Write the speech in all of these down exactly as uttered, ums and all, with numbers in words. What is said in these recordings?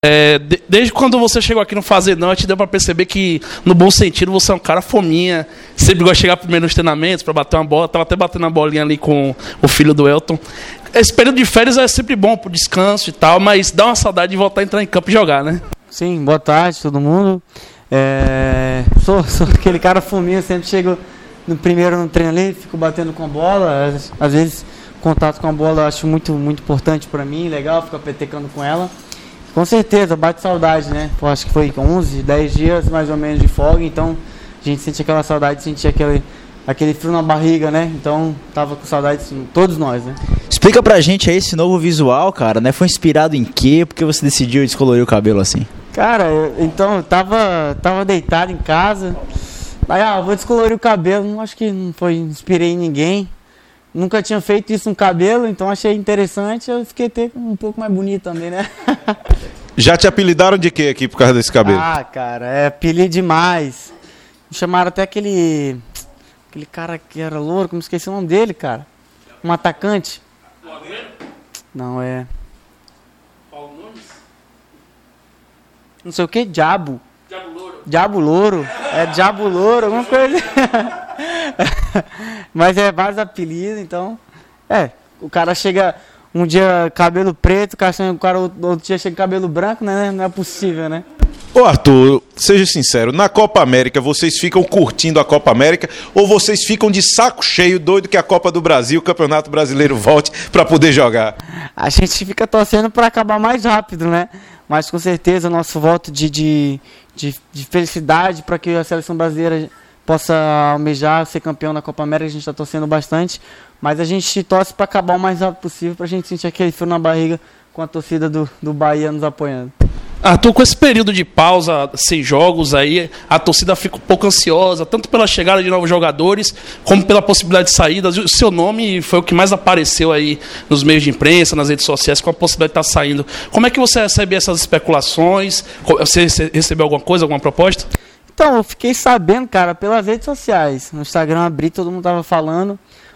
É, de, desde quando você chegou aqui no Fazendante, deu pra perceber que, no bom sentido, você é um cara fominha, sempre gosta de chegar primeiro nos treinamentos pra bater uma bola, tava até batendo a bolinha ali com o filho do Elton. Esse período de férias é sempre bom pro descanso e tal, mas dá uma saudade de voltar a entrar em campo e jogar, né? Sim, boa tarde todo mundo. É, sou, sou aquele cara fominha, sempre chego no primeiro no treino ali, fico batendo com a bola, às, às vezes contato com a bola eu acho muito, muito importante pra mim, legal, ficar petecando com ela. Com certeza, bate saudade, né? Pô, acho que foi onze, dez dias mais ou menos de folga, então a gente sente aquela saudade, sentia aquele, aquele frio na barriga, né? Então tava com saudade, sim, todos nós, né? Explica pra gente aí esse novo visual, cara, né? Foi inspirado em quê? Por que você decidiu descolorir o cabelo assim? Cara, eu, então eu tava, tava deitado em casa, aí ah, vou descolorir o cabelo, não acho que não foi, inspirei em ninguém. Nunca tinha feito isso no cabelo, então achei interessante, eu fiquei até um pouco mais bonito também, né? Já te apelidaram de quê aqui por causa desse cabelo? Ah, cara, é apelido demais. Me chamaram até aquele aquele cara que era louro, como esqueci o nome dele, cara. Um atacante. Não, é... Paulo Nunes? Não sei o que, Diabo. Diabo Louro. Diabo Louro. É Diabo Louro, alguma coisa. Mas é vários apelidos, então... É, o cara chega um dia cabelo preto, o cara, o cara outro dia chega cabelo branco, né? Não é possível, né? Ô Arthur, seja sincero, na Copa América vocês ficam curtindo a Copa América ou vocês ficam de saco cheio, doido que a Copa do Brasil, o Campeonato Brasileiro volte para poder jogar? A gente fica torcendo para acabar mais rápido, né? Mas com certeza o nosso voto de, de, de, de felicidade para que a seleção brasileira possa almejar ser campeão da Copa América, a gente está torcendo bastante, mas a gente torce para acabar o mais rápido possível, para a gente sentir aquele frio na barriga com a torcida do, do Bahia nos apoiando. Arthur, com esse período de pausa, sem jogos aí, a torcida fica um pouco ansiosa, tanto pela chegada de novos jogadores, como pela possibilidade de saídas. O seu nome foi o que mais apareceu aí nos meios de imprensa, nas redes sociais, com a possibilidade de estar saindo. Como é que você recebe essas especulações? Você recebeu alguma coisa, alguma proposta? Então, eu fiquei sabendo, cara, pelas redes sociais. No Instagram abri, todo mundo tava falando,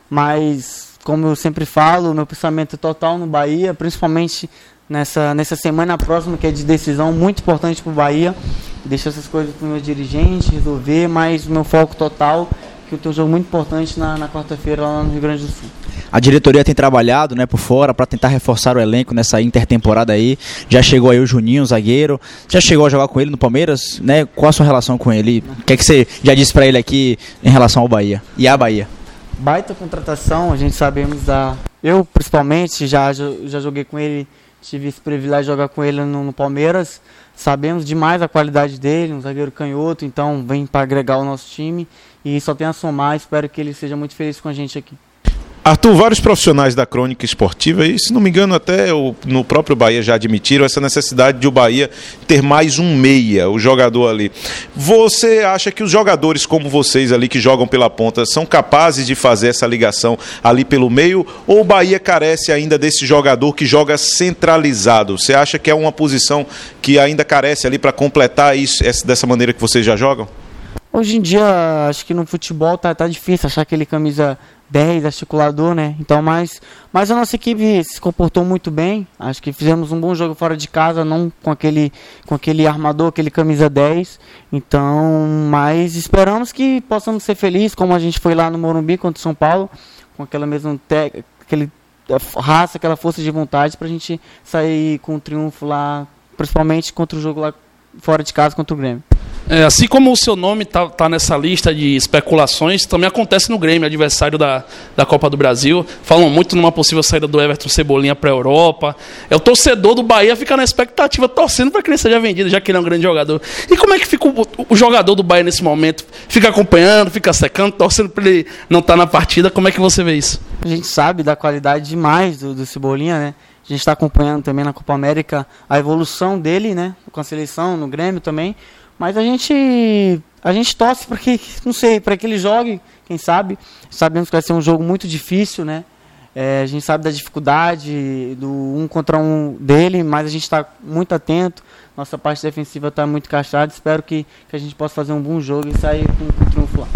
mas, como eu sempre falo, meu pensamento é total no Bahia, principalmente nessa, nessa semana próxima, que é de decisão muito importante para o Bahia. Deixo essas coisas para os meus dirigentes resolver, mas o meu foco total, que eu tenho um jogo muito importante na, na quarta-feira lá no Rio Grande do Sul. A diretoria tem trabalhado, né, por fora para tentar reforçar o elenco nessa intertemporada aí. Já chegou aí o Juninho, o zagueiro. Já chegou a jogar com ele no Palmeiras, né? Qual a sua relação com ele? O que é que você já disse para ele aqui em relação ao Bahia e à Bahia? Baita contratação, a gente sabemos da... Eu, principalmente, já, já joguei com ele, tive esse privilégio de jogar com ele no, no Palmeiras. Sabemos demais a qualidade dele, um zagueiro canhoto, então vem para agregar o nosso time e só tem a somar. Espero que ele seja muito feliz com a gente aqui. Arthur, vários profissionais da crônica esportiva, e se não me engano até o, no próprio Bahia já admitiram essa necessidade de o Bahia ter mais um meia, o jogador ali. Você acha que os jogadores como vocês ali que jogam pela ponta são capazes de fazer essa ligação ali pelo meio, ou o Bahia carece ainda desse jogador que joga centralizado? Você acha que é uma posição que ainda carece ali para completar isso dessa maneira que vocês já jogam? Hoje em dia, acho que no futebol tá, tá difícil achar aquele camisa dez, articulador, né? Então, mas, mas a nossa equipe se comportou muito bem. Acho que fizemos um bom jogo fora de casa, não com aquele, com aquele armador, aquele camisa dez. Então, mas esperamos que possamos ser felizes, como a gente foi lá no Morumbi contra o São Paulo, com aquela mesma te, aquele raça, aquela força de vontade para a gente sair com um triunfo lá, principalmente contra o jogo lá fora de casa contra o Grêmio. É, assim como o seu nome está tá nessa lista de especulações, também acontece no Grêmio, adversário da, da Copa do Brasil. Falam muito numa possível saída do Everton Cebolinha para a Europa. É, o torcedor do Bahia fica na expectativa, torcendo para que ele seja vendido, já que ele é um grande jogador. E como é que fica o, o jogador do Bahia nesse momento? Fica acompanhando, fica secando, torcendo para ele não estar tá na partida? Como é que você vê isso? A gente sabe da qualidade demais do, do Cebolinha, né? A gente está acompanhando também na Copa América a evolução dele, né? Com a seleção, no Grêmio também. Mas a gente, a gente torce para que, não sei, para que ele jogue, quem sabe. Sabemos que vai ser um jogo muito difícil, né? É, a gente sabe da dificuldade do um contra um dele, mas a gente está muito atento. Nossa parte defensiva está muito castrada. Espero que, que a gente possa fazer um bom jogo e sair com, com triunfo lá. O que,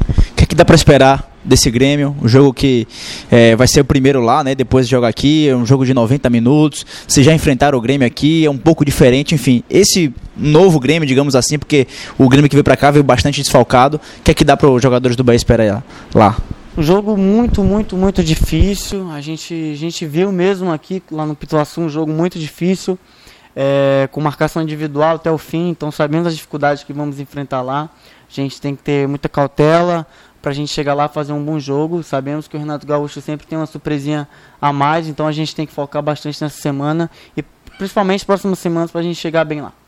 que dá para esperar desse Grêmio? Um jogo que é, vai ser o primeiro lá, né? Depois de jogar aqui, é um jogo de noventa minutos. Vocês já enfrentaram o Grêmio aqui, é um pouco diferente, enfim. Esse novo Grêmio, digamos assim, porque o Grêmio que veio para cá veio bastante desfalcado. O que é que dá para os jogadores do Bahia esperar lá? Um jogo muito, muito, muito difícil. A gente, a gente viu mesmo aqui, lá no Pituaçu, um jogo muito difícil, é, com marcação individual até o fim. Então sabemos as dificuldades que vamos enfrentar lá. A gente tem que ter muita cautela para a gente chegar lá e fazer um bom jogo. Sabemos que o Renato Gaúcho sempre tem uma surpresinha a mais, então a gente tem que focar bastante nessa semana e principalmente nas próximas semanas para a gente chegar bem lá.